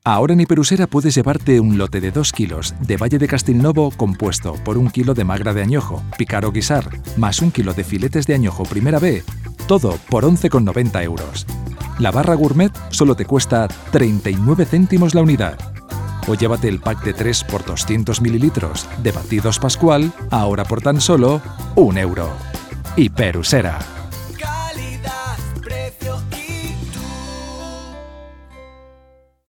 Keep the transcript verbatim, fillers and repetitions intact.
Ahora en Hiperusera puedes llevarte un lote de dos kilos de Valle de Castelnovo compuesto por un kilo de magra de añojo, picar o guisar, más un kilo de filetes de añojo primera B, todo por once con noventa euros. La barra gourmet solo te cuesta treinta y nueve céntimos la unidad. O llévate el pack de tres por doscientos mililitros de batidos Pascual, ahora por tan solo un euro. Hiperusera.